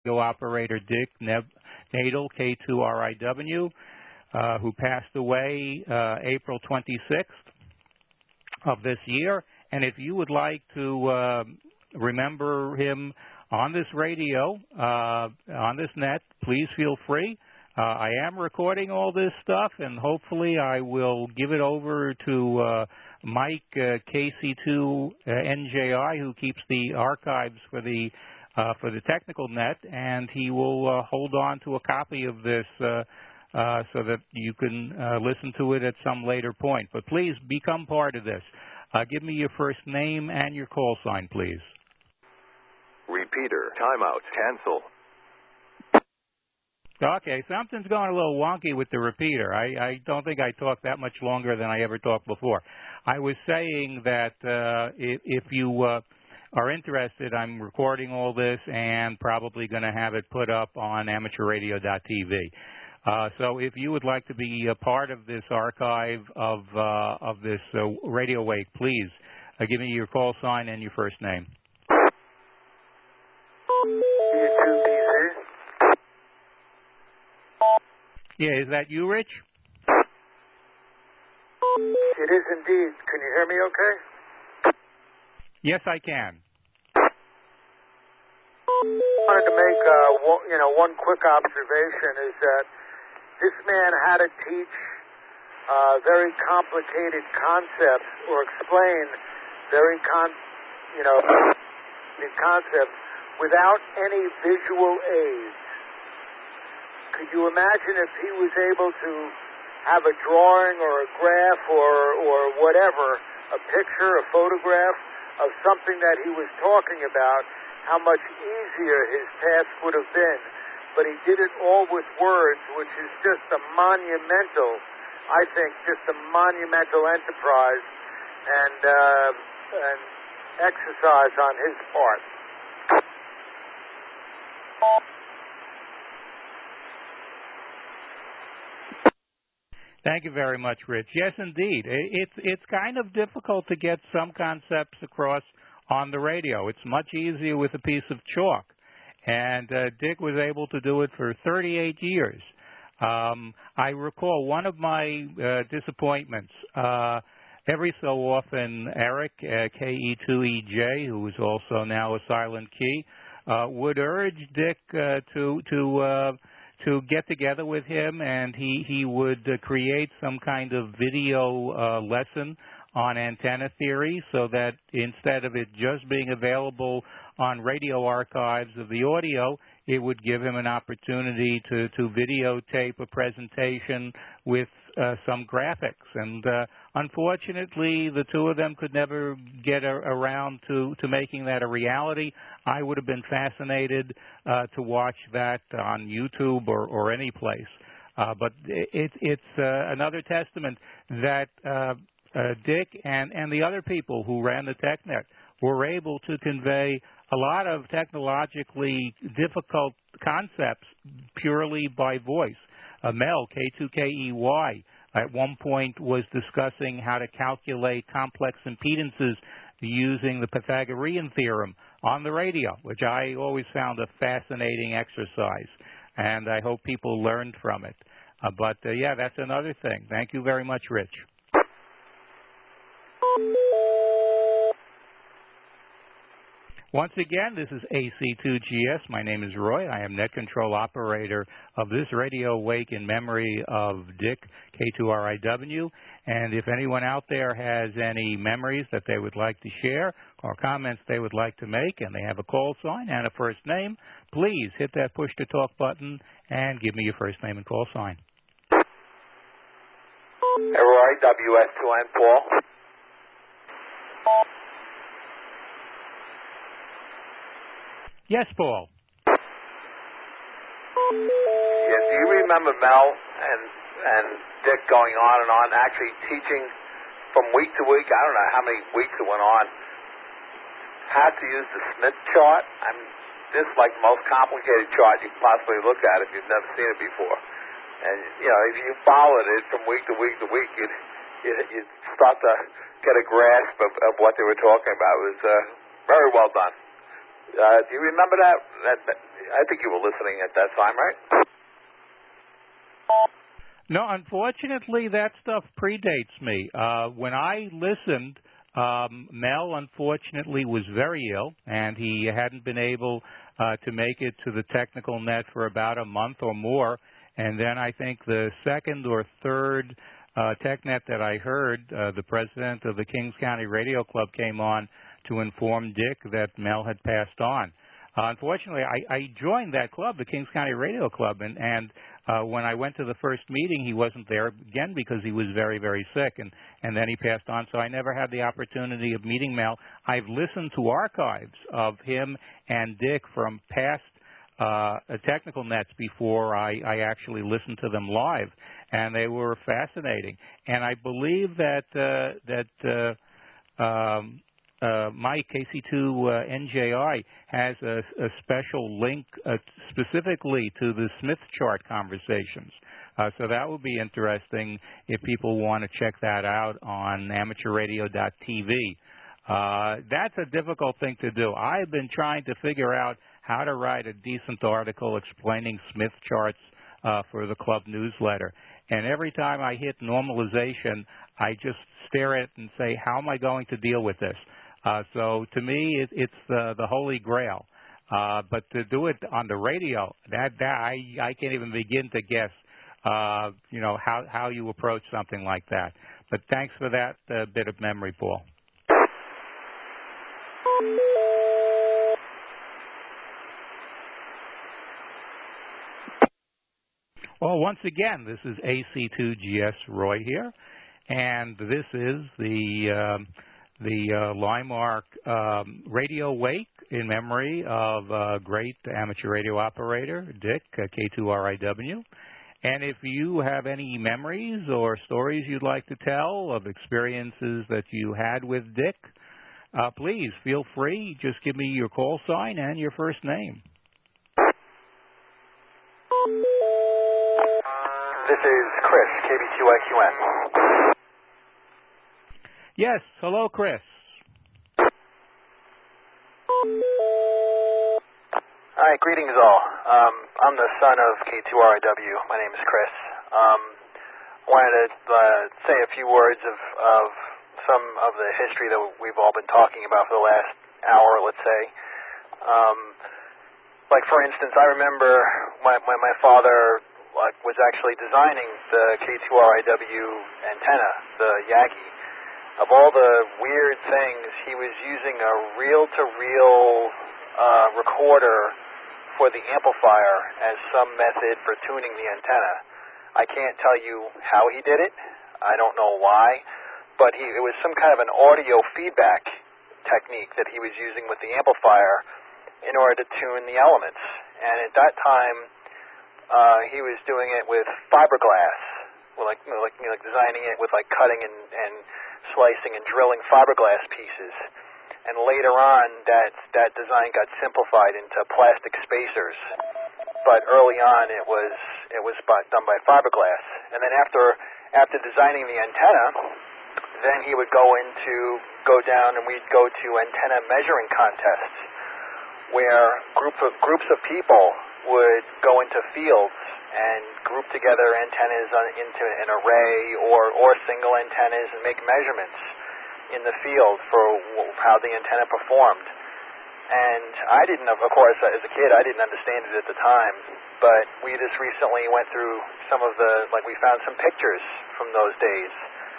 operator Dick Nadel, K2RIW, who passed away April 26th of this year. And if you would like to remember him on this radio, on this net, please feel free. I am recording all this stuff, and hopefully I will give it over to Mike KC2NJI, who keeps the archives for the technical net, and he will hold on to a copy of this so that you can listen to it at some later point. But please become part of this. Give me your first name and your call sign, please. Repeater. Timeout. Cancel. Okay, something's going a little wonky with the repeater. I don't think I talked that much longer than I ever talked before. I was saying that if you are interested, I'm recording all this and probably going to have it put up on amateurradio.tv. So if you would like to be a part of this archive of this Radio Wake, please give me your call sign and your first name. Yeah, is that you, Rich? It is indeed. Can you hear me okay? Yes, I can. I wanted to make one quick observation is that this man had to teach very complicated concepts or explain very concepts without any visual aids. Could you imagine if he was able to have a drawing or a graph or whatever, a picture, a photograph of something that he was talking about, how much easier his task would have been. But he did it all with words, which is just a monumental, I think, just a monumental enterprise and exercise on his part. Thank you very much, Rich. Yes, indeed. It's kind of difficult to get some concepts across on the radio. It's much easier with a piece of chalk. And Dick was able to do it for 38 years. I recall one of my disappointments. Every so often, Eric, KE2EJ, who is also now a silent key, would urge Dick to get together with him, and he would create some kind of video lesson on antenna theory so that instead of it just being available on radio archives of the audio, it would give him an opportunity to videotape a presentation with some graphics. And unfortunately, the two of them could never get around to making that a reality. I would have been fascinated to watch that on YouTube or any place. But it's another testament that Dick and the other people who ran the TechNet were able to convey a lot of technologically difficult concepts purely by voice. Mel, K2KEY, at one point was discussing how to calculate complex impedances using the Pythagorean theorem on the radio, which I always found a fascinating exercise, and I hope people learned from it. But yeah, that's another thing. Thank you very much, Rich. Once again, this is AC2GS. My name is Roy. I am net control operator of this Radio Wake in memory of Dick, K2RIW. And if anyone out there has any memories that they would like to share or comments they would like to make, and they have a call sign and a first name, please hit that push-to-talk button and give me your first name and call sign. Hey, Roy, WS2N, Paul. Yes, Paul. Yeah, do you remember Mel and Dick going on, actually teaching from week to week? I don't know how many weeks it went on. How to use the Smith chart. I mean, this is like the most complicated chart you can possibly look at if you've never seen it before. And, you know, if you followed it from week to week to week, you'd start to get a grasp of what they were talking about. It was very well done. Do you remember that? I think you were listening at that time, right? No, unfortunately, that stuff predates me. When I listened, Mel, unfortunately, was very ill, and he hadn't been able to make it to the technical net for about a month or more. And then I think the second or third TechNet that I heard, the president of the Kings County Radio Club came on to inform Dick that Mel had passed on. Unfortunately, I joined that club, the Kings County Radio Club, and when I went to the first meeting, he wasn't there again because he was very, very sick, and then he passed on, so I never had the opportunity of meeting Mel. I've listened to archives of him and Dick from past technical nets before I actually listened to them live, and they were fascinating. And I believe that Mike, KC2NJI, has a special link specifically to the Smith chart conversations. So that would be interesting if people want to check that out on amateurradio.tv. That's a difficult thing to do. I've been trying to figure out how to write a decent article explaining Smith charts for the club newsletter. And every time I hit normalization, I just stare at it and say, how am I going to deal with this? So to me, it's the holy grail. But to do it on the radio, I can't even begin to guess, how you approach something like that. But thanks for that bit of memory, Paul. Well, once again, this is AC2GS Roy here, and this is the Limemark Radio Wake in memory of great amateur radio operator Dick, K2RIW. And if you have any memories or stories you'd like to tell of experiences that you had with Dick, please feel free. Just give me your call sign and your first name. This is Chris, KB2IQN. Yes, hello, Chris. Hi, greetings all. I'm the son of K2RIW. My name is Chris. Wanted to say a few words of some of the history that we've all been talking about for the last hour, let's say. Like, for instance, I remember when my father was actually designing the K2RIW antenna, the Yagi. Of all the weird things, he was using a reel-to-reel recorder for the amplifier as some method for tuning the antenna. I can't tell you how he did it. I don't know why, but it was some kind of an audio feedback technique that he was using with the amplifier in order to tune the elements. And at that time, he was doing it with fiberglass, like designing it with cutting and slicing and drilling fiberglass pieces. And later on, that design got simplified into plastic spacers. But early on, it was done by fiberglass. And then after designing the antenna, then he would go down and we'd go to antenna measuring contests, where groups of people would go into fields and group together antennas into an array or single antennas and make measurements in the field for how the antenna performed. And I didn't, of course, as a kid, I didn't understand it at the time, but we just recently went through some of we found some pictures from those days.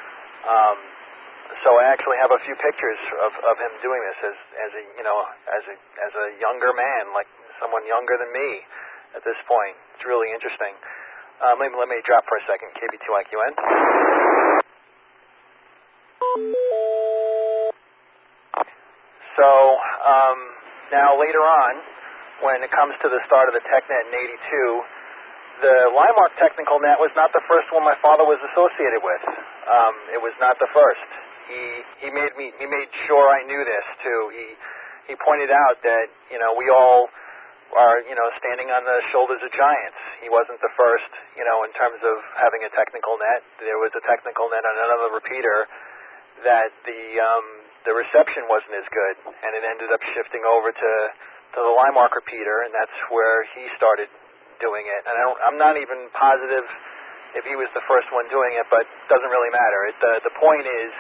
So I actually have a few pictures of him doing this as a younger man, like someone younger than me at this point. It's really interesting. Let me drop for a second. KB2IQN. So now later on, when it comes to the start of the TechNet in '82, the Limemark Technical Net was not the first one my father was associated with. It was not the first. He made sure I knew this too. He pointed out that we all are standing on the shoulders of giants. He wasn't the first in terms of having a technical net. There was a technical net on another repeater that the reception wasn't as good, and it ended up shifting over to the line mark repeater, and that's where he started doing it. And I'm not even positive if he was the first one doing it, but it doesn't really matter. The point is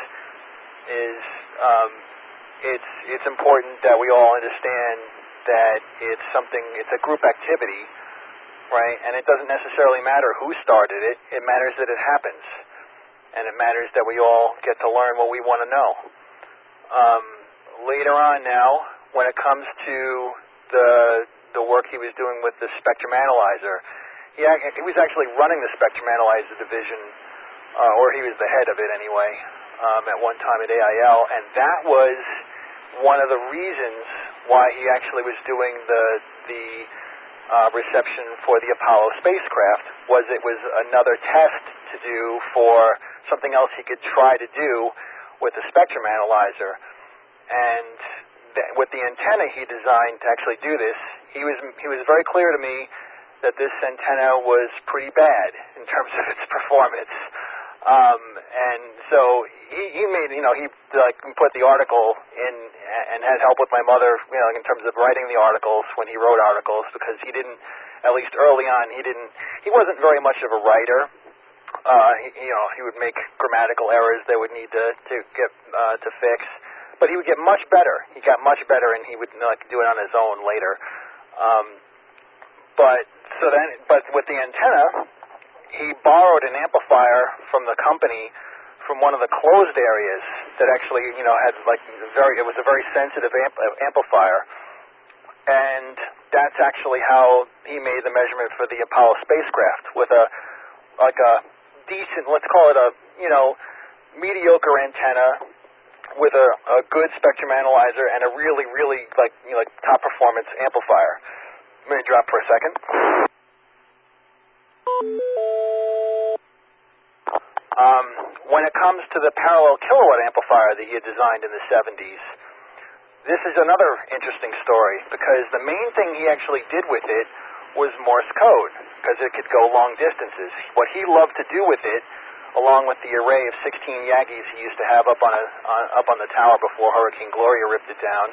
it's important that we all understand that it's a group activity, right? And it doesn't necessarily matter who started it. It matters that it happens, and it matters that we all get to learn what we want to know. Later on now, when it comes to the work he was doing with the spectrum analyzer, he was actually running the spectrum analyzer division, or he was the head of it anyway, at one time at AIL, and that was one of the reasons why he actually was doing the reception for the Apollo spacecraft. It was another test to do for something else he could try to do with the spectrum analyzer. And with the antenna he designed to actually do this, he was very clear to me that this antenna was pretty bad in terms of its performance. And so he made, he put the article in and had help with my mother, in terms of writing the articles when he wrote articles, because he didn't, at least early on, he wasn't very much of a writer. He would make grammatical errors that would need to get to fix, but he would get much better. He got much better, and he would do it on his own later. But with the antenna, he borrowed an amplifier from the company from one of the closed areas that actually, had it was a very sensitive amplifier, and that's actually how he made the measurement for the Apollo spacecraft with a decent, let's call it a mediocre antenna with a good spectrum analyzer and a really, really top performance amplifier. Let me drop for a second. When it comes to the parallel kilowatt amplifier that he had designed in the 70s, this is another interesting story, because the main thing he actually did with it was Morse code, because it could go long distances. What he loved to do with it, along with the array of 16 Yagis he used to have up on the tower before Hurricane Gloria ripped it down,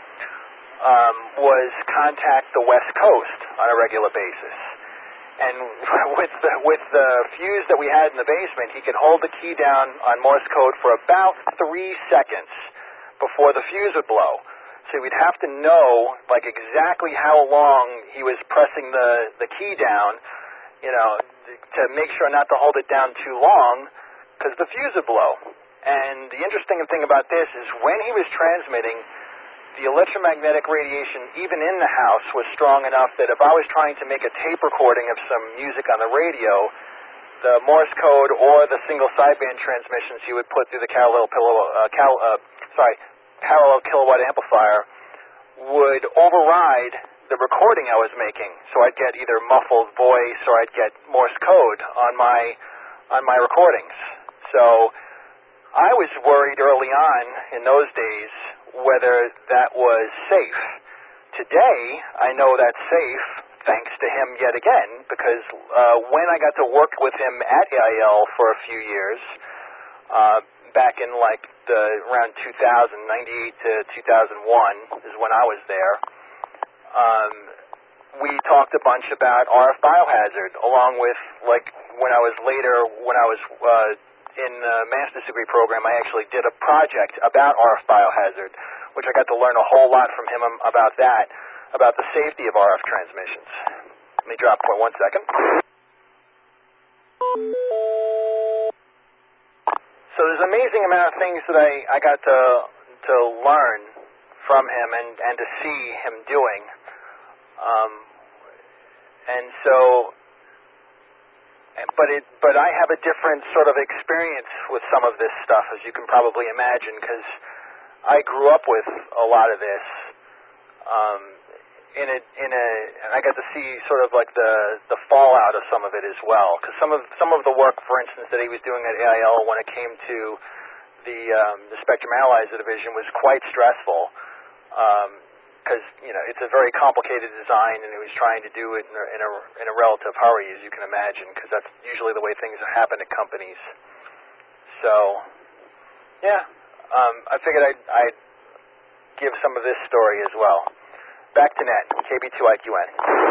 was contact the West Coast on a regular basis. And with the fuse that we had in the basement, he could hold the key down on Morse code for about 3 seconds before the fuse would blow. So we'd have to know exactly how long he was pressing the key down, to make sure not to hold it down too long, because the fuse would blow. And the interesting thing about this is when he was transmitting, the electromagnetic radiation, even in the house, was strong enough that if I was trying to make a tape recording of some music on the radio, the Morse code or the single sideband transmissions you would put through the parallel kilowatt amplifier would override the recording I was making. So I'd get either muffled voice or I'd get Morse code on my recordings. So I was worried early on in those days whether that was safe. Today, I know that's safe, thanks to him yet again, because when I got to work with him at AIL for a few years, back in around 2000, 98 to 2001 is when I was there, we talked a bunch about RF biohazard, along with when I was in the master's degree program, I actually did a project about RF biohazard, which I got to learn a whole lot from him about that, about the safety of RF transmissions. Let me drop for 1 second. So there's an amazing amount of things that I got to learn from him and to see him doing. But I have a different sort of experience with some of this stuff, as you can probably imagine, because I grew up with a lot of this. And I got to see sort of the fallout of some of it as well, because some of the work, for instance, that he was doing at AIL when it came to the spectrum analyzer division was quite stressful. Because it's a very complicated design, and he was trying to do it in a relative hurry, as you can imagine, because that's usually the way things happen at companies. So, yeah, I figured I'd give some of this story as well. Back to net, KB2IQN.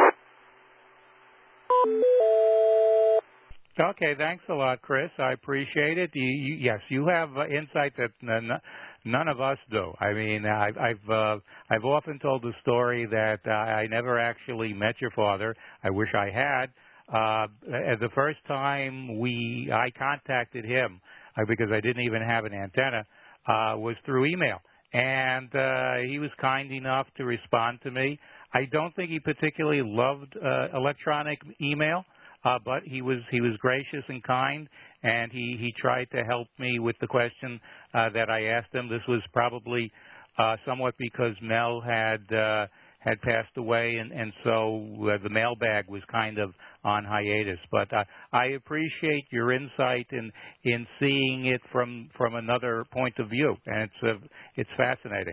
Okay, thanks a lot, Chris. I appreciate it. Yes, you have insight that none of us do. I mean, I've often told the story that I never actually met your father. I wish I had. The first time I contacted him because I didn't even have an antenna was through email, and he was kind enough to respond to me. I don't think he particularly loved electronic email. But he was gracious and kind, and he tried to help me with the question that I asked him. This was probably somewhat because Mel had passed away, and so the mailbag was kind of on hiatus. But I appreciate your insight in seeing it from another point of view, and it's fascinating.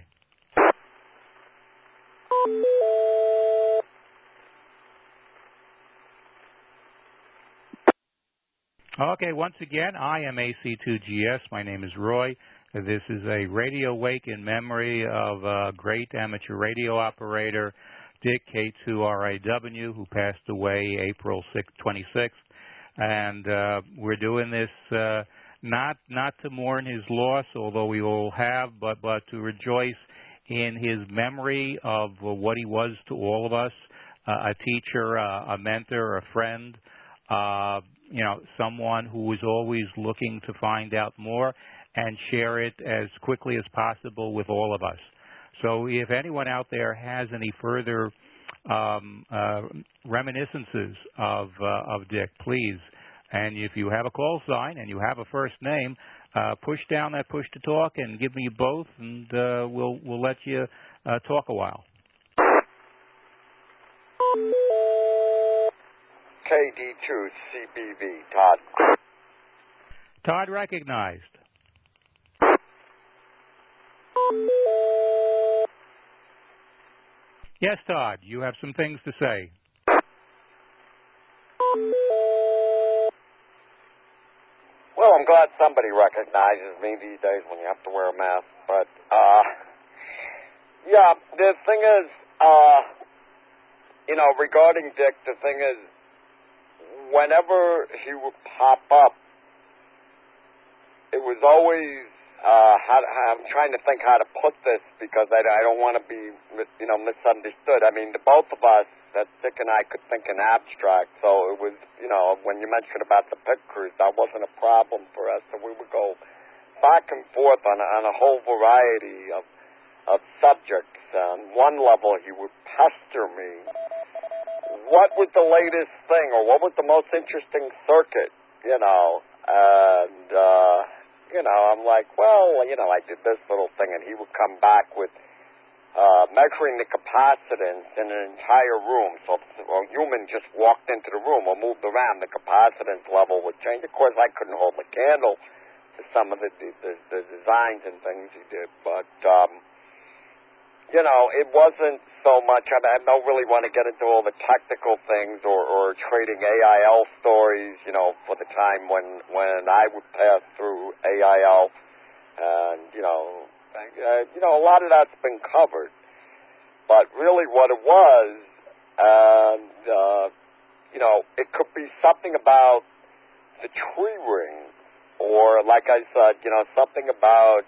Okay, once again, I am AC2GS. My name is Roy. This is a radio wake in memory of a great amateur radio operator, Dick K2RIW, who passed away April 26th. And we're doing this not to mourn his loss, although we all have, but to rejoice in his memory of what he was to all of us, a teacher, a mentor, a friend, someone who was always looking to find out more and share it as quickly as possible with all of us. So if anyone out there has any further reminiscences of Dick, please, and if you have a call sign and you have a first name, push down that push to talk and give me both, and we'll let you talk a while. KD2CBV, Todd. Todd recognized. Yes, Todd, you have some things to say. Well, I'm glad somebody recognizes me these days when you have to wear a mask. But, yeah, the thing is, regarding Dick, the thing is, whenever he would pop up, it was always, I'm trying to think how to put this because I don't want to be, misunderstood. I mean, the both of us, that Dick and I could think in abstract, so it was, when you mentioned about the pictures, that wasn't a problem for us, so we would go back and forth on a whole variety of subjects. On one level, he would pester me. What was the latest thing, or what was the most interesting circuit, and, I'm like, well, I did this little thing, and he would come back with measuring the capacitance in an entire room. So if a human just walked into the room or moved around, the capacitance level would change. Of course, I couldn't hold a candle to some of the designs and things he did, but, it wasn't so much. I don't really want to get into all the technical things or trading AIL stories, for the time when I would pass through AIL. And, a lot of that's been covered. But really what it was, it could be something about the tree ring, or like I said, something about,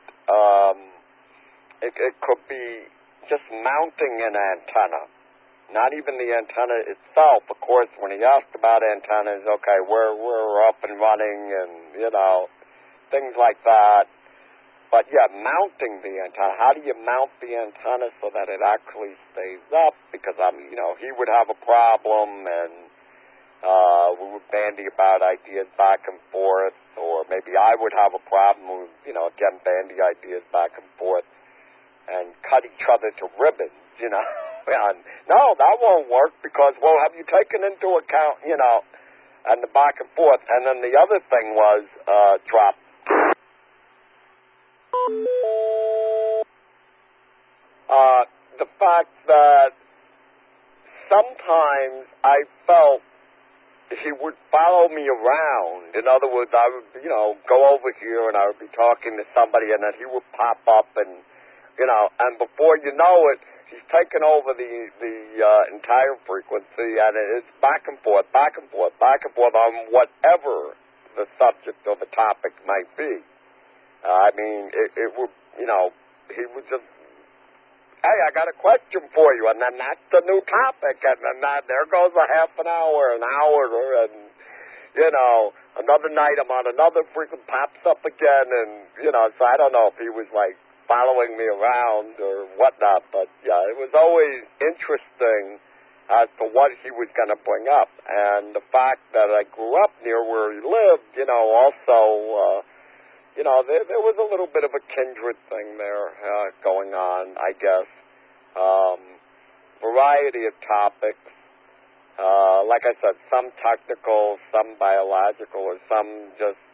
it could be just mounting an antenna, not even the antenna itself. Of course, when he asked about antennas, okay, we're up and running, and things like that. But yeah, mounting the antenna. How do you mount the antenna so that it actually stays up? Because he would have a problem, and we would bandy about ideas back and forth, or maybe I would have a problem. We would, again, bandy ideas back and forth, and cut each other to ribbons, and, no, that won't work because, well, have you taken into account, and the back and forth. And then the other thing was, drop. The fact that sometimes I felt he would follow me around. In other words, I would, go over here and I would be talking to somebody, and then he would pop up and, and before you know it, She's taken over the entire frequency, and it's back and forth on whatever the subject or the topic might be. I mean, it would, you know, he would just, hey, I got a question for you, and then that's the new topic, and then there goes a half an hour, and, you know, another night I'm on another frequency, pops up again, and, you know, so I don't know if he was, like, following me around or whatnot, but, yeah, it was always interesting as to what he was going to bring up, and the fact that I grew up near where he lived, you know, also, you know, there was a little bit of a kindred thing there going on, I guess. Variety of topics. Like I said, some technical, some biological, or some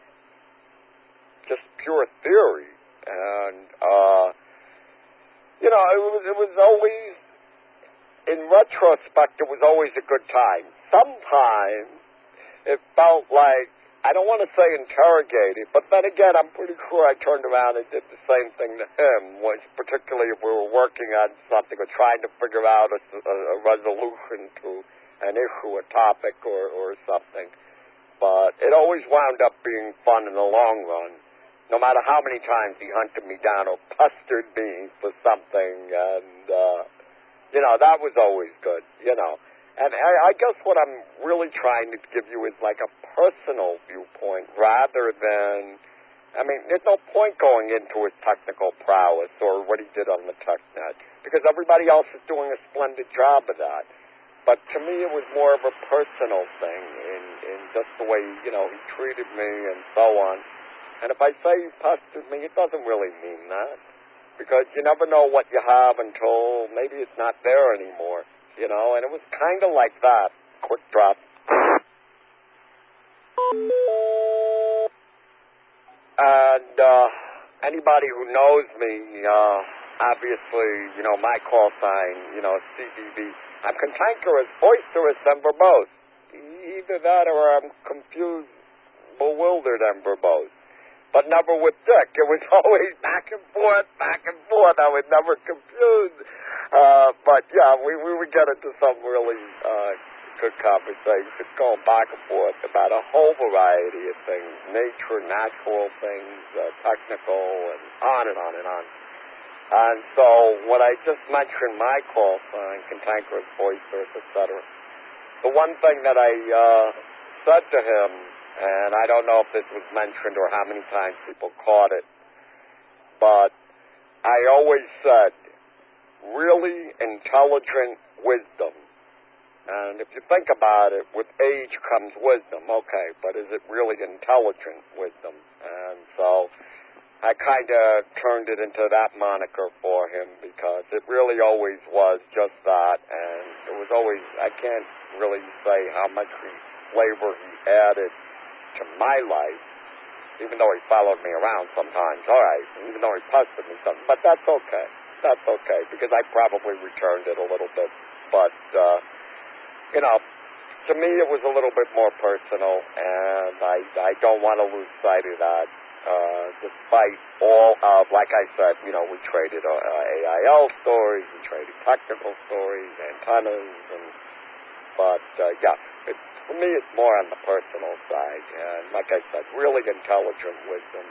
just pure theory. And, you know, it was always, in retrospect, it was always a good time. Sometimes it felt like, I don't want to say interrogated, but then again, I'm pretty sure I turned around and did the same thing to him, particularly if we were working on something or trying to figure out a resolution to an issue, a topic, or something. But it always wound up being fun in the long run, no matter how many times he hunted me down or pestered me for something, and, you know, that was always good, you know. And I guess what I'm really trying to give you is like a personal viewpoint rather than, I mean, there's no point going into his technical prowess or what he did on the TechNet, because everybody else is doing a splendid job of that. But to me, it was more of a personal thing in just the way, you know, he treated me and so on. And if I say he pestered me, it doesn't really mean that, because you never know what you have until maybe it's not there anymore. You know, and it was kind of like that. Quick drop. And anybody who knows me, obviously, you know, my call sign, you know, CBB. I'm cantankerous, boisterous, and verbose. Either that or I'm confused, bewildered, and verbose. But never with Dick. It was always back and forth. I was never confused. But, yeah, we would get into some really good conversations going back and forth about a whole variety of things, nature, natural things, technical, and on and on and on. And so when I just mentioned my call sign, cantankerous, boisterous, etc., the one thing that I said to him, and I don't know if this was mentioned or how many times people caught it, but I always said, really intelligent wisdom. And if you think about it, with age comes wisdom, okay, but is it really intelligent wisdom? And so I kind of turned it into that moniker for him, because it really always was just that, and it was always, I can't really say how much flavor he added to my life, even though he followed me around sometimes, all right, even though he pestered me something, but that's okay. That's okay, because I probably returned it a little bit, but, you know, to me it was a little bit more personal, and I don't want to lose sight of that, despite all of, like I said, you know, we traded AIL stories, we traded technical stories, antennas, but, yeah, for me, it's more on the personal side, and like I said, really intelligent wisdom.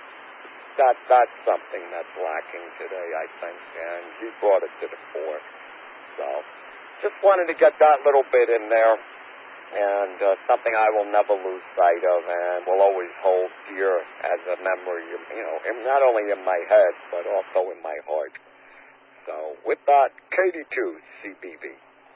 That's something that's lacking today, I think, and he brought it to the fore. So, just wanted to get that little bit in there, and something I will never lose sight of, and will always hold dear as a memory, you know, not only in my head, but also in my heart. So, with that, KD2 CBB.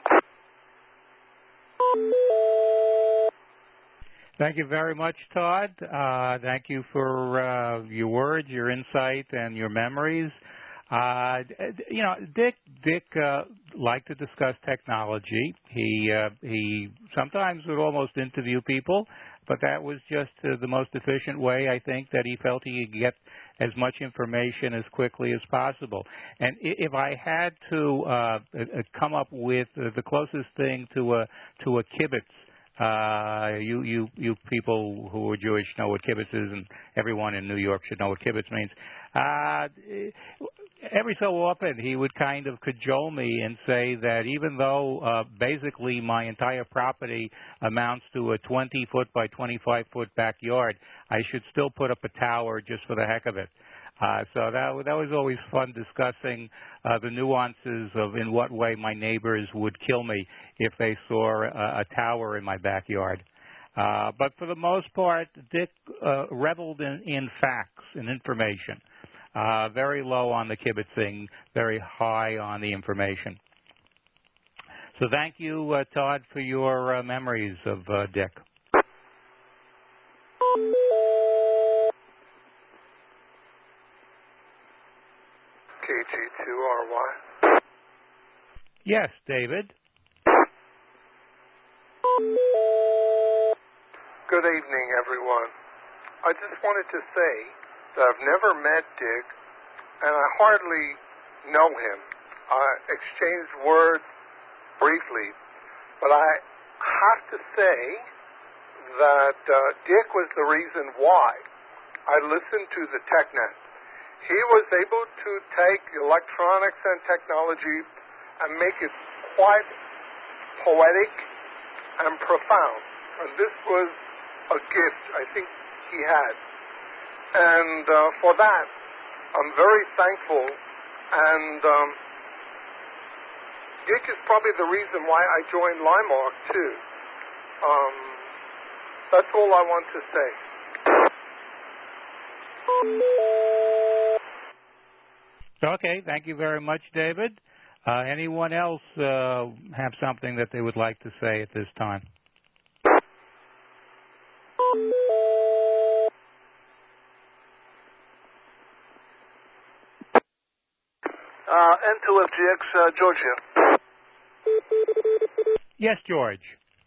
Thank you very much, Todd. Thank you for your words, your insight, and your memories. You know, Dick liked to discuss technology. He sometimes would almost interview people, but that was just the most efficient way, I think, that he felt he could get as much information as quickly as possible. And if I had to come up with the closest thing to a kibbutz, you people who are Jewish know what kibbutz is, and everyone in New York should know what kibbutz means. every so often he would kind of cajole me and say that even though basically my entire property amounts to a 20-foot by 25-foot backyard, I should still put up a tower just for the heck of it. So that was always fun discussing the nuances of in what way my neighbors would kill me if they saw a tower in my backyard. But for the most part, Dick reveled in facts and information. Very low on the kibitzing, very high on the information. So thank you, Todd, for your memories of Dick. KG2RY. Yes, David. Good evening, everyone. I just wanted to say that I've never met Dick, and I hardly know him. I exchanged words briefly, but I have to say that Dick was the reason why I listened to the TechNet. He was able to take electronics and technology and make it quite poetic and profound. And this was a gift I think he had. And for that, I'm very thankful. And Dick is probably the reason why I joined Limark, too. That's all I want to say. Okay, thank you very much, David. Anyone else have something that they would like to say at this time? N2FGX, George here. Yes, George.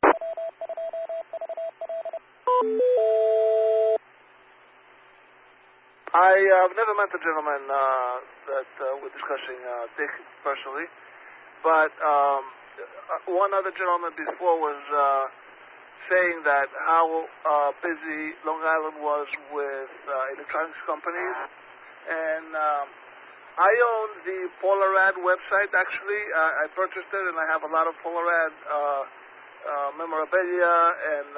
I've never met the gentleman that we're discussing, Dick, personally, but one other gentleman before was saying that how busy Long Island was with electronics companies, and I own the Polarad website, actually. I purchased it, and I have a lot of Polarad memorabilia and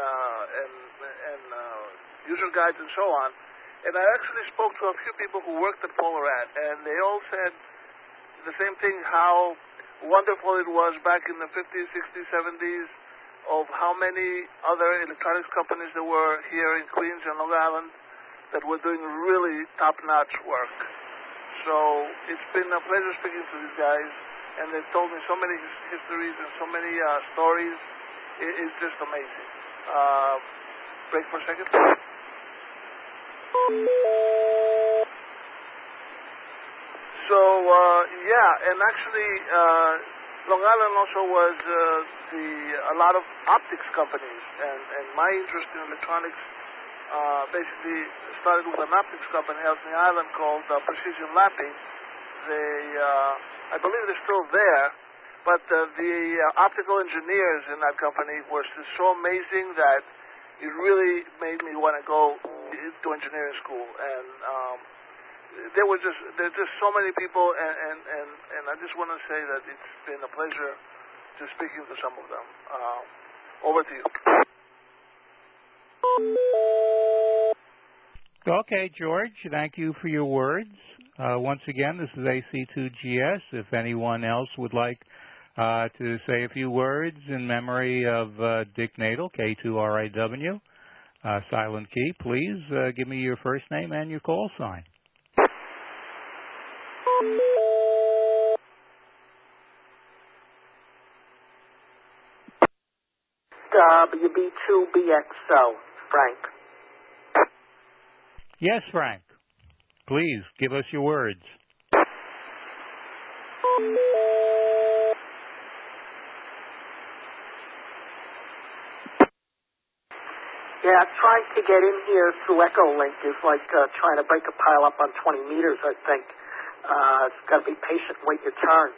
user guides and so on. And I actually spoke to a few people who worked at Polarad, and they all said the same thing, how wonderful it was back in the 50s, 60s, 70s, of how many other electronics companies there were here in Queens and Long Island that were doing really top-notch work. So it's been a pleasure speaking to these guys, and they've told me so many histories and so many stories. It's just amazing. Break for a second. So, yeah, and actually, Long Island also was a lot of optics companies, and my interest in electronics basically started with an optics company out in the island called Precision Lapping. They, I believe they're still there, but the optical engineers in that company were just so amazing that it really made me want to go to engineering school. And there's just so many people, and I just want to say that it's been a pleasure just speaking to some of them. Over to you. Okay, George, thank you for your words. Once again, this is AC2GS. If anyone else would like to say a few words in memory of Dick Nadel, K2RIW, silent key, please give me your first name and your call sign. WB2BXO, Frank. Yes, Frank. Please give us your words. Yeah, trying to get in here through Echolink is like trying to break a pile up on 20 meters, I think. It's got to be patient, wait your turn.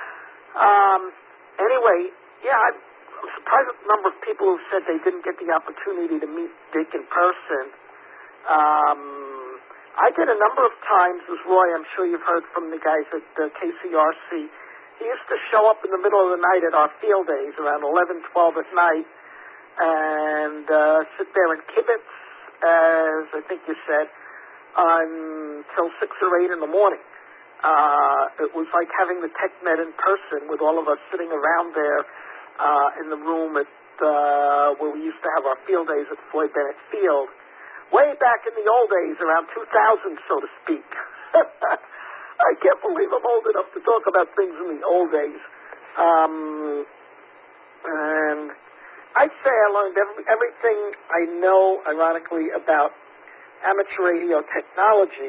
Anyway, yeah, I'm surprised at the number of people who said they didn't get the opportunity to meet Dick in person. I did a number of times with Roy. I'm sure you've heard from the guys at KCRC. He used to show up in the middle of the night at our field days around 11, 12 at night and sit there and kibitz, as I think you said, until 6 or 8 in the morning. It was like having the TechNet in person with all of us sitting around there in the room at where we used to have our field days at Floyd Bennett Field. Way back in the old days, around 2000, so to speak. I can't believe I'm old enough to talk about things in the old days. And I'd say I learned everything I know, ironically, about amateur radio technology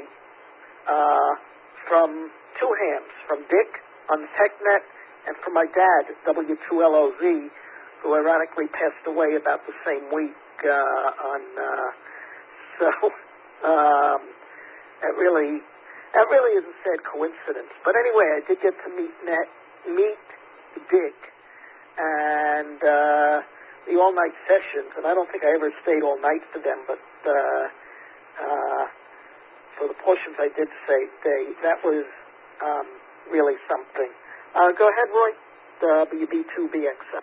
from two hands, from Dick on the TechNet and from my dad at W2LOZ, who ironically passed away about the same week that really is a sad coincidence. But anyway, I did get to meet Dick and the all-night sessions, and I don't think I ever stayed all night for them, but for the portions I did stay, that was really something. Go ahead, Roy. WB2BX.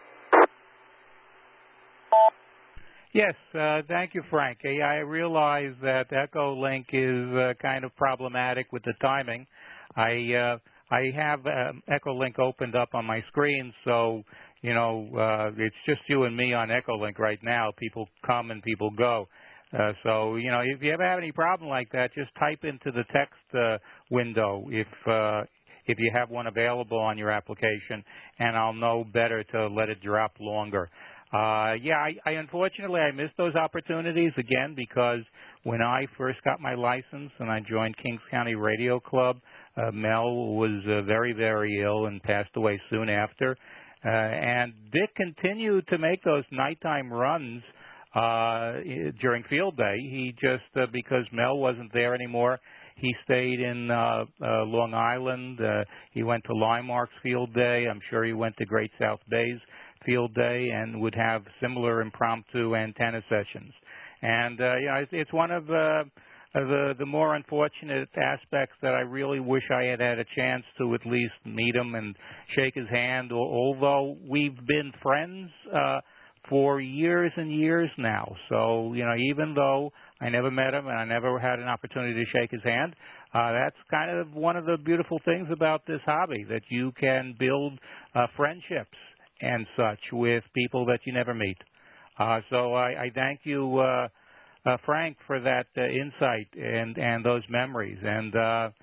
Yes, thank you, Frank. I realize that Echolink is kind of problematic with the timing. I have Echolink opened up on my screen, so it's just you and me on Echolink right now. People come and people go. So if you ever have any problem like that, just type into the text window if you have one available on your application, and I'll know better to let it drop longer. I unfortunately I missed those opportunities again because when I first got my license and I joined Kings County Radio Club, Mel was very, very ill and passed away soon after. And Dick continued to make those nighttime runs during field day. He just, because Mel wasn't there anymore, he stayed in Long Island. He went to Limemark's field day. I'm sure he went to Great South Bay's field day and would have similar impromptu antenna sessions. And, it's one of the more unfortunate aspects that I really wish I had had a chance to at least meet him and shake his hand, although we've been friends for years and years now. So, even though I never met him and I never had an opportunity to shake his hand, that's kind of one of the beautiful things about this hobby, that you can build friendships and such with people that you never meet. So I thank you, Frank, for that insight and those memories. And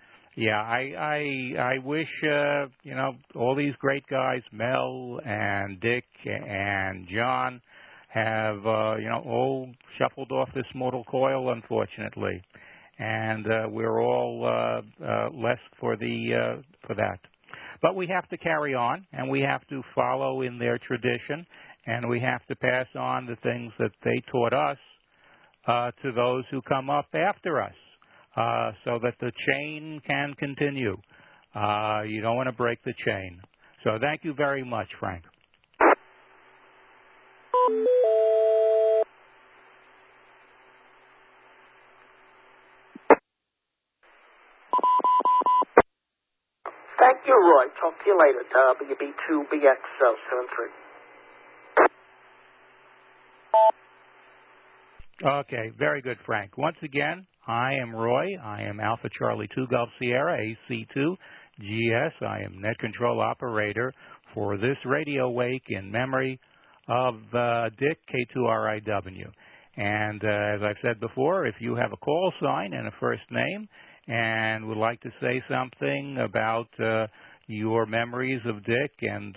I wish all these great guys, Mel and Dick and John, have all shuffled off this mortal coil, unfortunately, and we're all less for that. But we have to carry on, and we have to follow in their tradition, and we have to pass on the things that they taught us to those who come up after us, so that the chain can continue. You don't want to break the chain. So thank you very much, Frank. Thank you, Roy. Talk to you later. WB2BX73. Okay, very good, Frank. Once again, I am Roy. I am Alpha Charlie 2 Golf Sierra AC2 GS. I am net control operator for this radio wake in memory of Dick K2RIW. And as I've said before, if you have a call sign and a first name and would like to say something about your memories of Dick and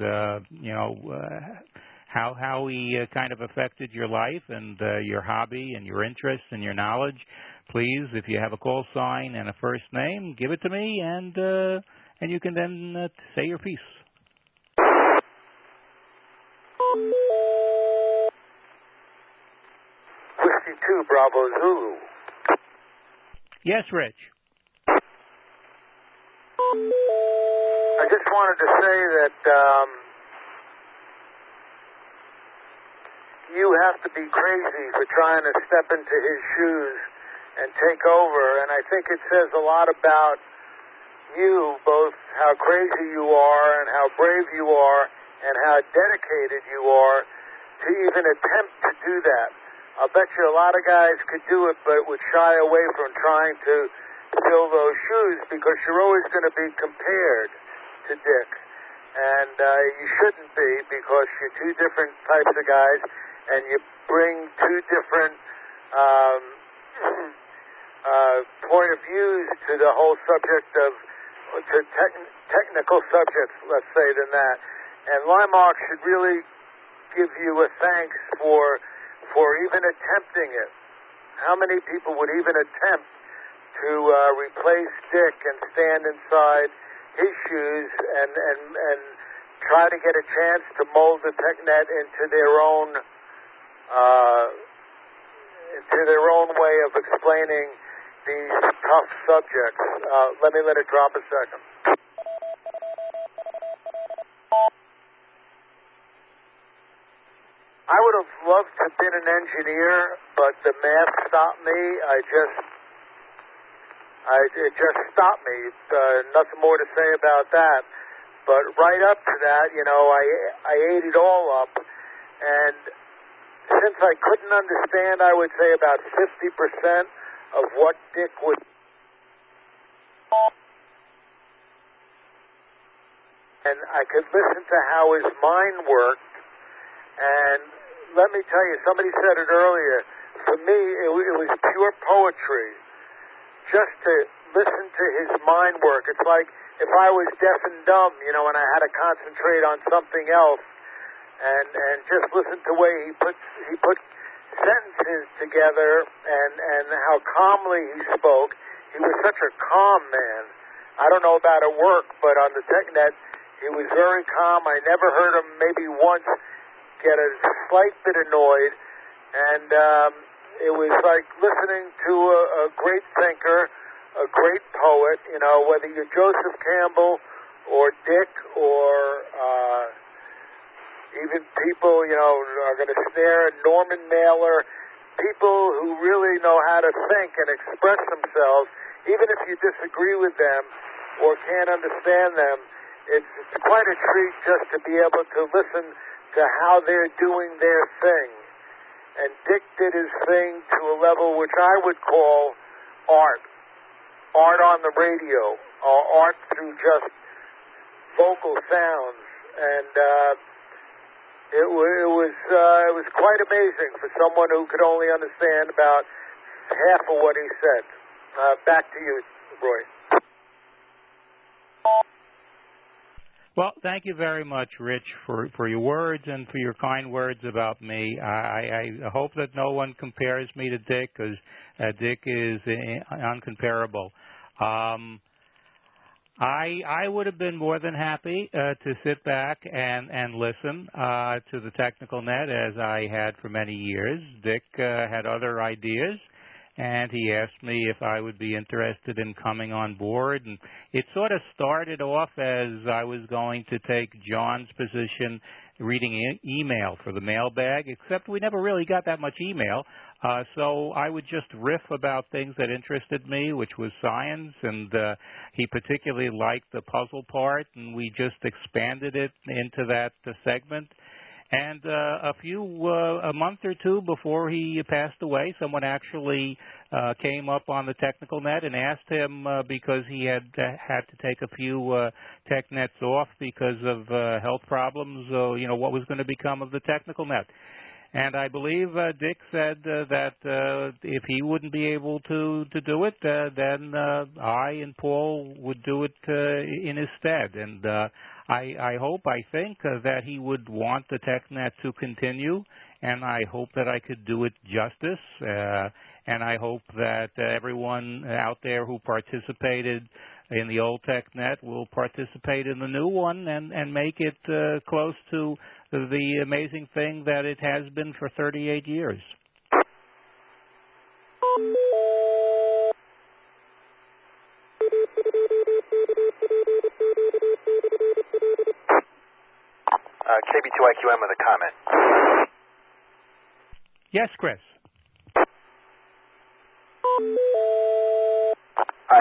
how he kind of affected your life and your hobby and your interests and your knowledge, please, if you have a call sign and a first name, give it to me, and you can then say your piece. Whiskey 2 Bravo Zulu. Yes, Rich. I just wanted to say that you have to be crazy for trying to step into his shoes and take over. And I think it says a lot about you, both how crazy you are and how brave you are and how dedicated you are to even attempt to do that. I'll bet you a lot of guys could do it, but would shy away from trying to fill those shoes because you're always going to be compared to Dick. And you shouldn't be, because you're two different types of guys and you bring two different point of views to the whole subject of technical subjects, let's say, than that. And Limark should really give you a thanks for even attempting it. How many people would even attempt to replace Dick and stand inside his shoes and try to get a chance to mold the TechNet into their own way of explaining these tough subjects? Let me let it drop a second. I would have loved to have been an engineer, but the math stopped me. It just stopped me. Nothing more to say about that. But right up to that, I ate it all up. And since I couldn't understand, I would say about 50% of what Dick would. And I could listen to how his mind worked. And let me tell you, somebody said it earlier, for me, it was pure poetry. Just to listen to his mind work. It's like if I was deaf and dumb, and I had to concentrate on something else, and just listen to the way he put sentences together, and how calmly he spoke. He was such a calm man. I don't know about at work, but on the TechNet, he was very calm. I never heard him maybe once get a slight bit annoyed, and it was like listening to a great thinker, a great poet. Whether you're Joseph Campbell or Dick or even people, are going to stare at Norman Mailer, people who really know how to think and express themselves, even if you disagree with them or can't understand them. It's quite a treat just to be able to listen to how they're doing their thing. And Dick did his thing to a level which I would call art. Art on the radio, or art through just vocal sounds. And it was quite amazing for someone who could only understand about half of what he said. Back to you, Roy. Well, thank you very much, Rich, for your words and for your kind words about me. I hope that no one compares me to Dick, because Dick is uncomparable. I would have been more than happy to sit back and listen to the Technical Net, as I had for many years. Dick had other ideas, and he asked me if I would be interested in coming on board. And it sort of started off as I was going to take John's position reading email for the mailbag, except we never really got that much email. So I would just riff about things that interested me, which was science, and he particularly liked the puzzle part, and we just expanded it into that segment. And a month or two before he passed away, someone actually came up on the Technical Net and asked him, because he had to take a few tech nets off because of health problems, what was going to become of the Technical Net. And I believe Dick said that if he wouldn't be able to do it, then I and Paul would do it in his stead. And I think that he would want the TechNet to continue, and I hope that I could do it justice. And I hope that everyone out there who participated in the old TechNet will participate in the new one and make it close to the amazing thing that it has been for 38 years. KB2IQM with a comment. Yes, Chris.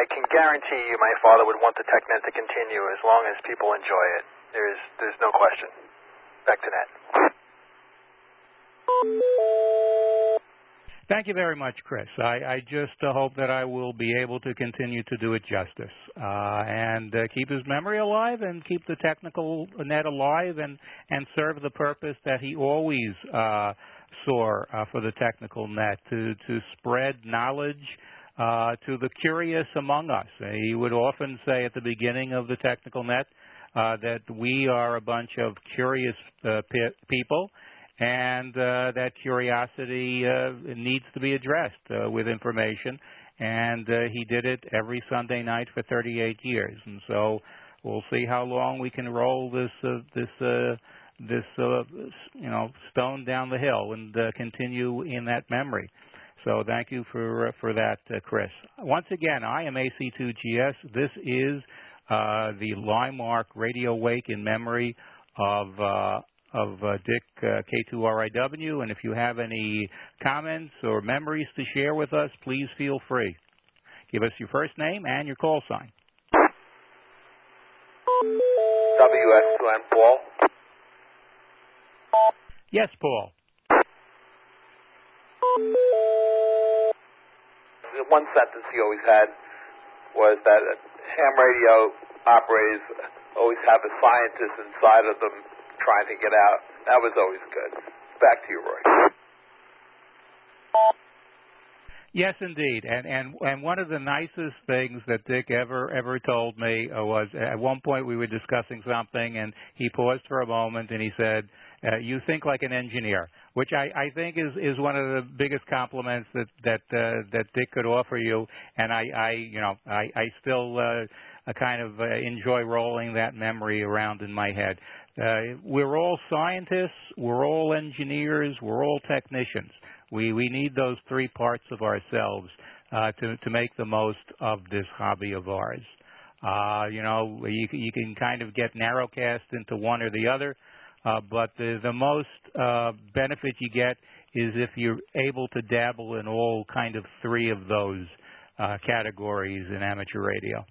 can guarantee you my father would want the TechNet to continue as long as people enjoy it. There's no question. Back to Ned. Thank you very much, Chris. I just hope that I will be able to continue to do it justice and keep his memory alive and keep the technical net alive and serve the purpose that he always saw for the technical net, to spread knowledge to the curious among us. He would often say at the beginning of the technical net that we are a bunch of curious people, and that curiosity needs to be addressed with information. And he did it every Sunday night for 38 years. And so we'll see how long we can roll this stone down the hill and continue in that memory. So thank you for that, Chris. Once again, I am AC2GS. This is the Limemark Radio Wake in memory of Dick K2RIW, and if you have any comments or memories to share with us, please feel free. Give us your first name and your call sign. WX2M, Paul. Yes, Paul. The one sentence he always had was that ham radio operators always have a scientist inside of them trying to get out. That was always good. Back to you, Roy. Yes, indeed. And one of the nicest things that Dick ever told me was, at one point we were discussing something, and he paused for a moment and he said, "You think like an engineer," which I think is one of the biggest compliments that Dick could offer you. And I still kind of enjoy rolling that memory around in my head. We're all scientists, we're all engineers, we're all technicians. We need those three parts of ourselves to make the most of this hobby of ours. You can kind of get narrowcast into one or the other, but the most benefit you get is if you're able to dabble in all kind of three of those categories in amateur radio.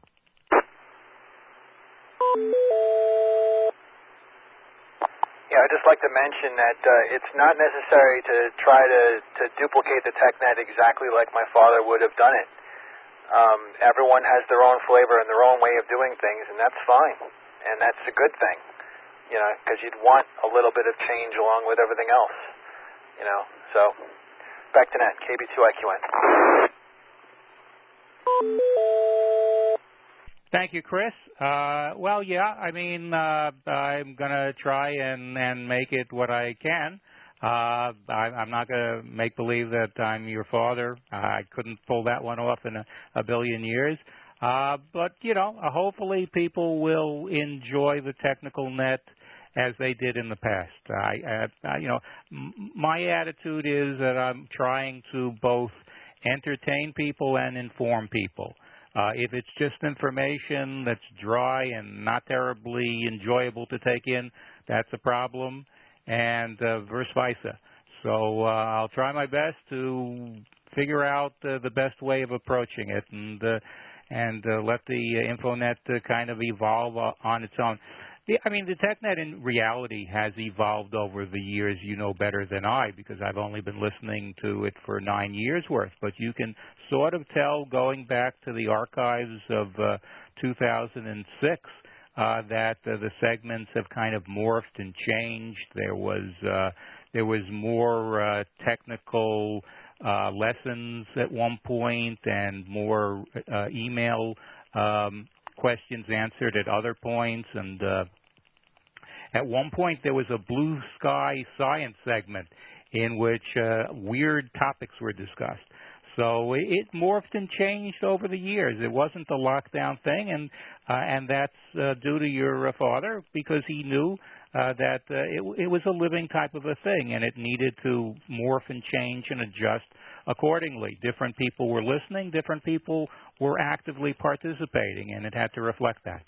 Yeah, I'd just like to mention that it's not necessary to try to duplicate the TechNet exactly like my father would have done it. Everyone has their own flavor and their own way of doing things, and that's fine. And that's a good thing, because you'd want a little bit of change along with everything else, So, back to Net, KB2IQN. Thank you, Chris. Well, yeah, I mean, I'm going to try and make it what I can. I'm not going to make believe that I'm your father. I couldn't pull that one off in a billion years. But, hopefully people will enjoy the technical net as they did in the past. My attitude is that I'm trying to both entertain people and inform people. If it's just information that's dry and not terribly enjoyable to take in, that's a problem, and verse versa. So I'll try my best to figure out the best way of approaching it and let the InfoNet kind of evolve on its own. The TechNet in reality has evolved over the years. You know better than I, because I've only been listening to it for 9 years worth. But you can sort of tell, going back to the archives of 2006, that the segments have kind of morphed and changed. There was more technical lessons at one point, and more email questions answered at other points, and at one point there was a blue sky science segment in which weird topics were discussed. So it morphed and changed over the years. It wasn't the lockdown thing, and that's due to your father, because he knew that it was a living type of a thing, and it needed to morph and change and adjust accordingly. Different people were listening, different people were actively participating, and it had to reflect that.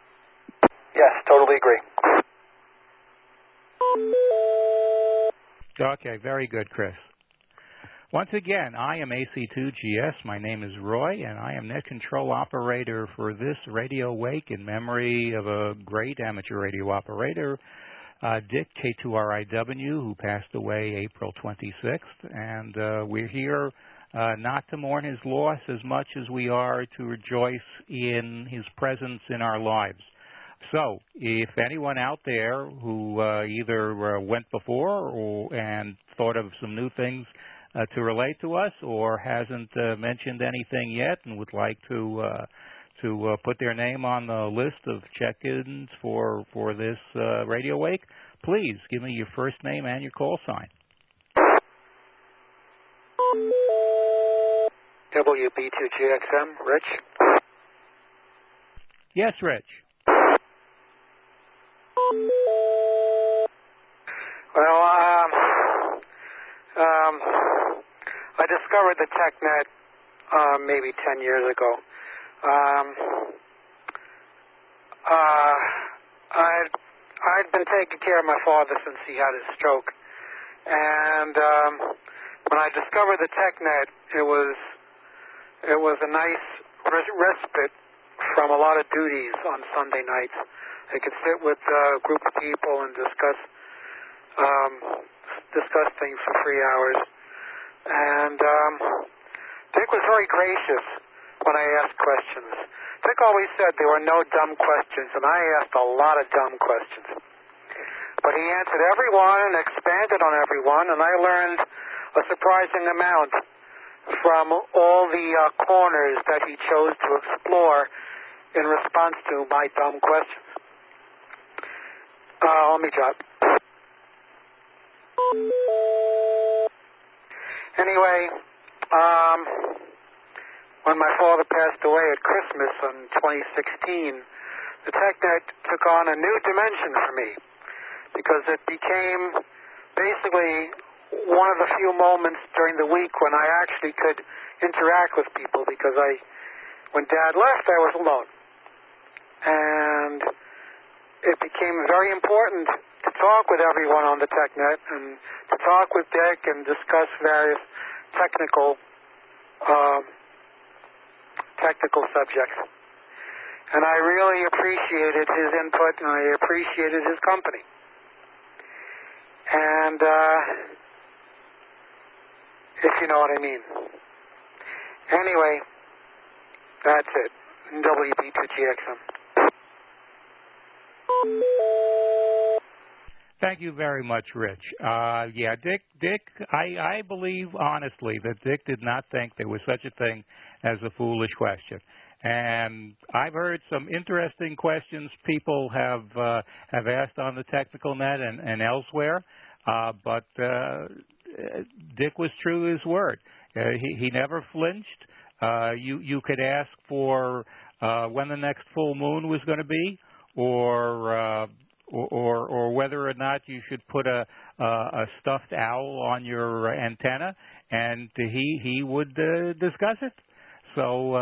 Yes, totally agree. Okay, very good, Chris. Once again, I am AC2GS. My name is Roy, and I am net control operator for this radio wake in memory of a great amateur radio operator, Dick K2RIW, who passed away April 26th. And we're here not to mourn his loss as much as we are to rejoice in his presence in our lives. So if anyone out there who either went before and thought of some new things to relate to us, or hasn't mentioned anything yet and would like to put their name on the list of check-ins for this radio wake, please give me your first name and your call sign. WB2GXM, Rich? Yes, Rich. Well, I discovered the TechNet maybe 10 years ago. I'd been taking care of my father since he had his stroke, and when I discovered the TechNet, it was a nice respite from a lot of duties on Sunday nights. I could sit with a group of people and discuss things for 3 hours. And Dick was very gracious when I asked questions. Dick always said there were no dumb questions, and I asked a lot of dumb questions. But he answered every one and expanded on every one, and I learned a surprising amount from all the corners that he chose to explore in response to my dumb questions. Let me drop. Anyway, when my father passed away at Christmas in 2016, the TechNet took on a new dimension for me, because it became basically one of the few moments during the week when I actually could interact with people, because when Dad left, I was alone. And it became very important to talk with everyone on the TechNet and to talk with Dick and discuss various technical subjects. And I really appreciated his input, and I appreciated his company. And if you know what I mean. Anyway, that's it. WB2GXM. Thank you very much, Rich. Yeah, Dick, I believe honestly that Dick did not think there was such a thing as a foolish question. And I've heard some interesting questions people have asked on the Technical Net and elsewhere, but Dick was true to his word. He never flinched. You could ask for when the next full moon was going to be, or whether or not you should put a stuffed owl on your antenna, and he would discuss it. So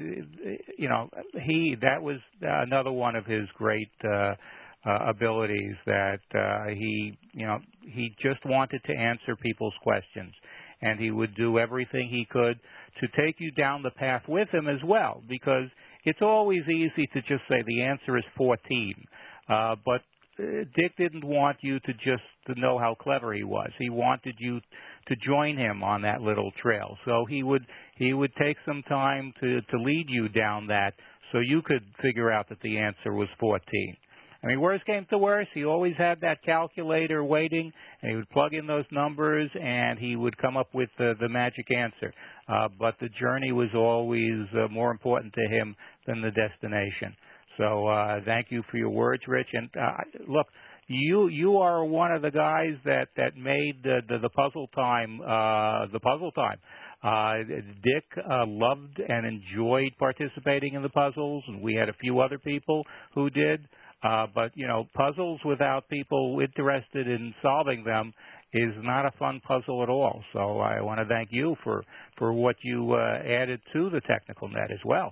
that was another one of his great abilities, that he just wanted to answer people's questions, and he would do everything he could to take you down the path with him as well, because it's always easy to just say the answer is 14, but Dick didn't want you to just know how clever he was. He wanted you to join him on that little trail. So he would take some time to lead you down that, so you could figure out that the answer was 14. I mean, worst came to worst, he always had that calculator waiting, and he would plug in those numbers, and he would come up with the magic answer. But the journey was always more important to him than the destination. So thank you for your words, Rich. And look, you are one of the guys that made the puzzle time the puzzle time. Dick loved and enjoyed participating in the puzzles, and we had a few other people who did. But puzzles without people interested in solving them is not a fun puzzle at all. So I want to thank you for what you added to the Technical Net as well.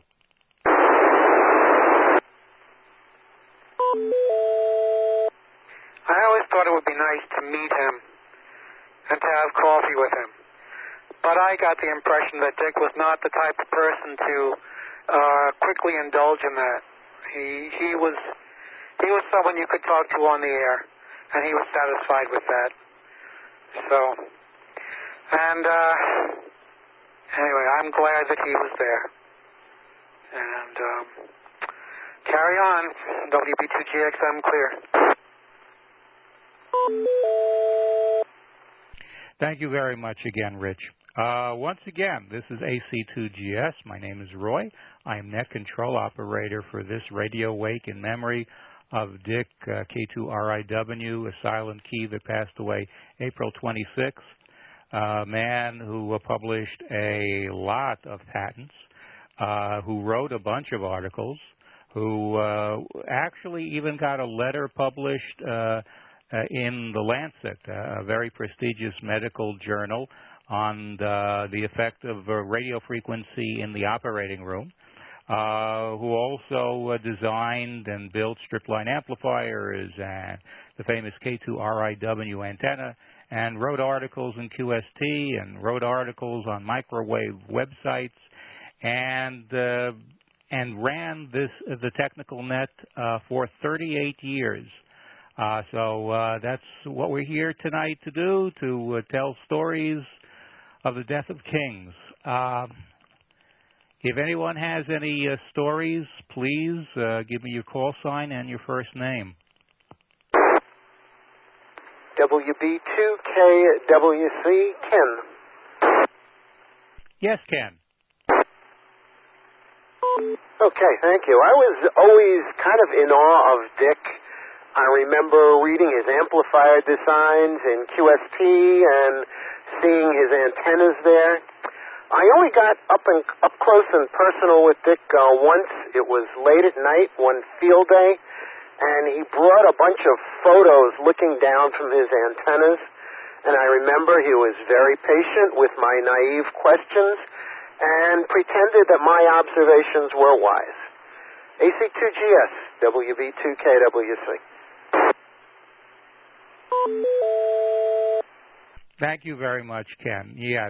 I always thought it would be nice to meet him and to have coffee with him. But I got the impression that Dick was not the type of person to quickly indulge in that. He was someone you could talk to on the air, and he was satisfied with that. So, and anyway, I'm glad that he was there. And carry on, WB2GXM clear. Thank you very much again, Rich. Once again, this is AC2GS. My name is Roy. I am net control operator for this radio wake in memory of Dick K2RIW, a silent key that passed away April 26th. A man who published a lot of patents, who wrote a bunch of articles, who actually even got a letter published in The Lancet, a very prestigious medical journal, on the effect of radio frequency in the operating room, who also designed and built strip-line amplifiers and the famous K2RIW antenna, and wrote articles in QST and wrote articles on microwave websites, and ran the Technical Net for 38 years. So that's what we're here tonight to do, to tell stories of the death of kings. If anyone has any stories, please give me your call sign and your first name. WB2KWC, Ken. Yes, Ken. Okay, thank you. I was always kind of in awe of Dick. I remember reading his amplifier designs in QST and seeing his antennas there. I only got up close and personal with Dick once. It was late at night, one field day, and he brought a bunch of photos looking down from his antennas. And I remember he was very patient with my naive questions and pretended that my observations were wise. AC2GS, WB2KWC. Thank you very much, Ken. Yes,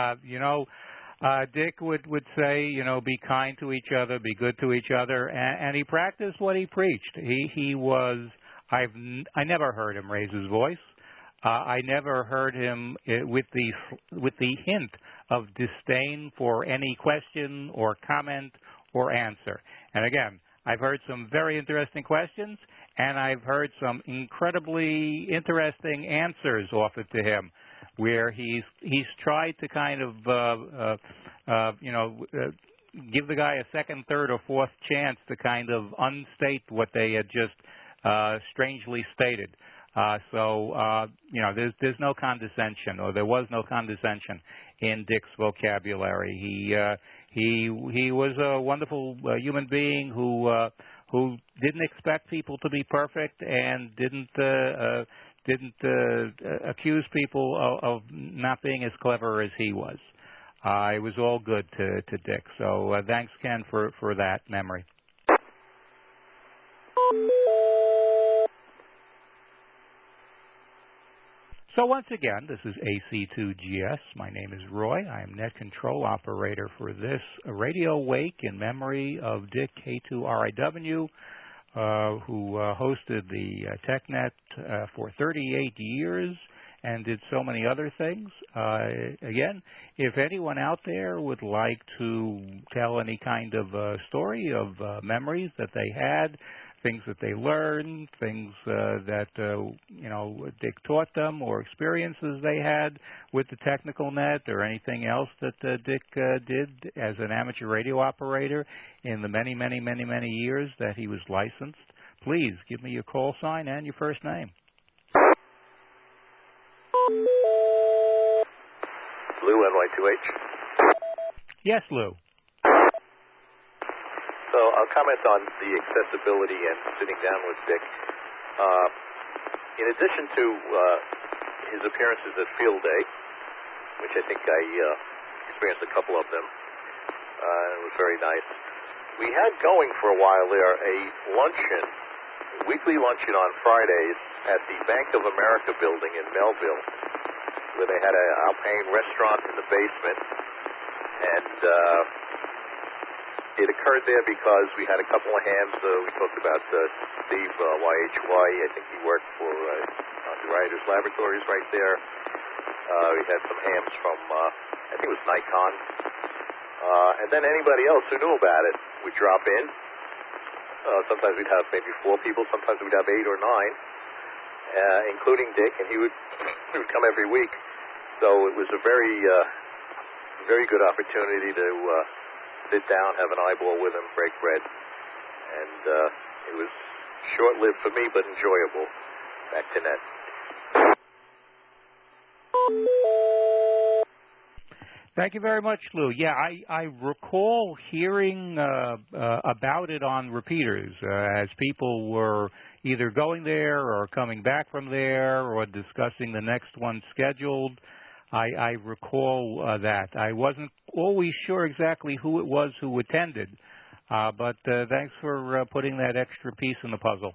Dick would say, be kind to each other, be good to each other, and he practiced what he preached. He was. I never heard him raise his voice. I never heard him with the hint of disdain for any question or comment or answer. And again, I've heard some very interesting questions, and I've heard some incredibly interesting answers offered to him, where he's tried to kind of give the guy a second, third, or fourth chance to kind of unstate what they had just strangely stated. There's no condescension, or there was no condescension in Dick's vocabulary. He was a wonderful human being who didn't expect people to be perfect and didn't accuse people of not being as clever as he was. It was all good to Dick. So thanks, Ken, for that memory. So once again, this is AC2GS. My name is Roy. I am net control operator for this radio wake in memory of Dick K2RIW, who hosted the TechNet for 38 years and did so many other things. Again, if anyone out there would like to tell any kind of story of memories that they had, things that they learned, things that Dick taught them, or experiences they had with the Technical Net, or anything else that Dick did as an amateur radio operator in the many, many, many, many years that he was licensed, please give me your call sign and your first name. Lou, NY2H. Yes, Lou. So I'll comment on the accessibility and sitting down with Dick. In addition to his appearances at Field Day, which I think I experienced a couple of them, it was very nice. We had going for a while there a luncheon, weekly luncheon on Fridays at the Bank of America building in Melville, where they had a Alpine restaurant in the basement, and it occurred there because we had a couple of hams. We talked about Steve YHY. I think he worked for the Writers Laboratories right there. We had some hams from, I think it was Nikon. And then anybody else who knew about it would drop in. Sometimes we'd have maybe 4 people. Sometimes we'd have 8 or 9, including Dick, and he would come every week. So it was a very good opportunity to sit down, have an eyeball with him, break bread. And it was short-lived for me, but enjoyable. Back to Ned. Thank you very much, Lou. Yeah, I recall hearing about it on repeaters as people were either going there or coming back from there or discussing the next one scheduled. I recall that. I wasn't always sure exactly who it was who attended, but thanks for putting that extra piece in the puzzle.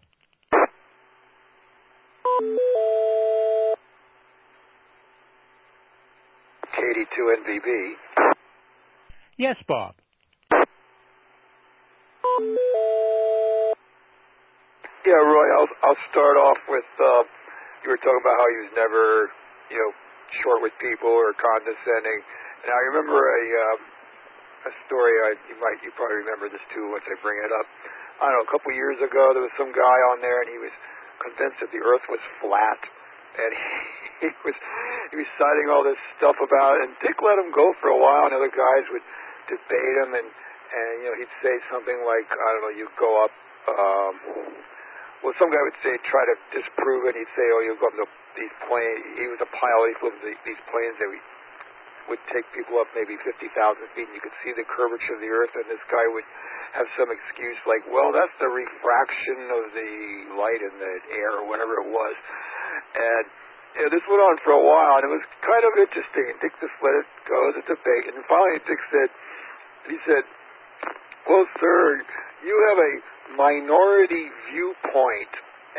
KD2NBB. Yes, Bob. Yeah, Roy, I'll start off with, you were talking about how he was never, short with people or condescending. And I remember a story, you probably remember this too once I bring it up. I don't know, a couple of years ago, there was some guy on there and he was convinced that the earth was flat. And he was citing all this stuff about it, and Dick let him go for a while, and other guys would debate him, and he'd say something like, I don't know, you go up, some guy would say, try to disprove it, he'd say, you go up to these planes, he was a pilot, he flew these planes that would take people up maybe 50,000 feet, and you could see the curvature of the earth, and this guy would have some excuse like, well, that's the refraction of the light in the air, or whatever it was. And this went on for a while, and it was kind of interesting. And Dick just let it go as a debate. And finally Dick said, well, sir, you have a minority viewpoint,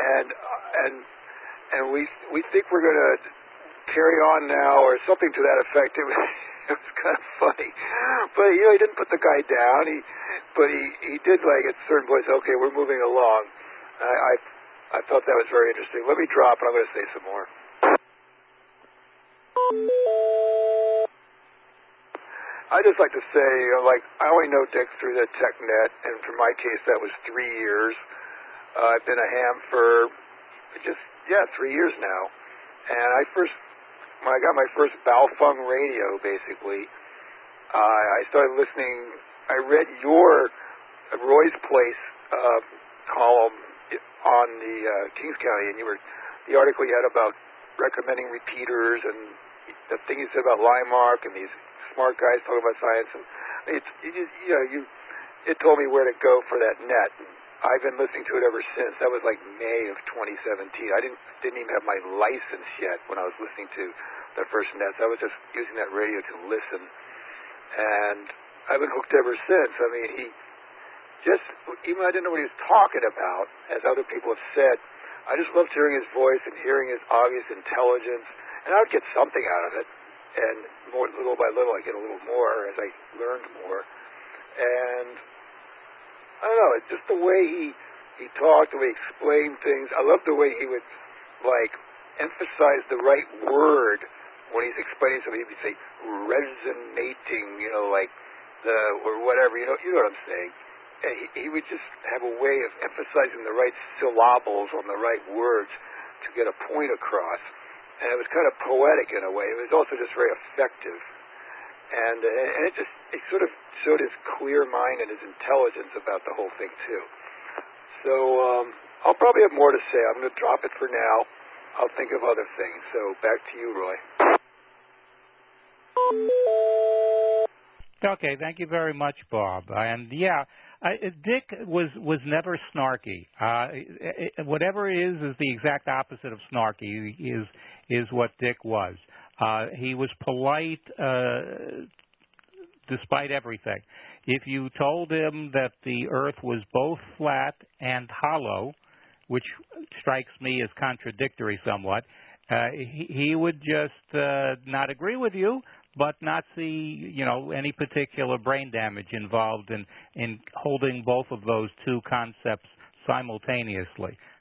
and we think we're going to carry on now, or something to that effect. It was kind of funny. But, he didn't put the guy down. But he did, like, at certain points, okay, we're moving along. I thought that was very interesting. Let me drop, and I'm going to say some more. I just like to say, I only know Dick through the TechNet, and for my case, that was 3 years. I've been a ham for 3 years now. And when I got my first Baofeng radio, basically, I started listening. I read your Roy's Place column on the Kings County, and the article you had about recommending repeaters and the thing you said about Limark and these smart guys talking about science, and it told me where to go for that net. I've been listening to it ever since. That was like May of 2017. I didn't even have my license yet when I was listening to the first nets. I was just using that radio to listen, and I've been hooked ever since. I mean, even I didn't know what he was talking about, as other people have said, I just loved hearing his voice and hearing his obvious intelligence, and I would get something out of it, and little by little I get a little more as I learned more. And I don't know, it's just the way he talked, the way he explained things. I love the way he would, emphasize the right word when he's explaining something. He'd say, resonating, or whatever, you know what I'm saying. And he would just have a way of emphasizing the right syllables on the right words to get a point across. And it was kind of poetic in a way. It was also just very effective. And it sort of showed his clear mind and his intelligence about the whole thing, too. So I'll probably have more to say. I'm going to drop it for now. I'll think of other things. So back to you, Roy. Okay, thank you very much, Bob. And Dick was never snarky. Whatever is the exact opposite of snarky is what Dick was. He was polite despite everything. If you told him that the earth was both flat and hollow, which strikes me as contradictory somewhat, He would just not agree with you, but not see, any particular brain damage involved in holding both of those two concepts simultaneously.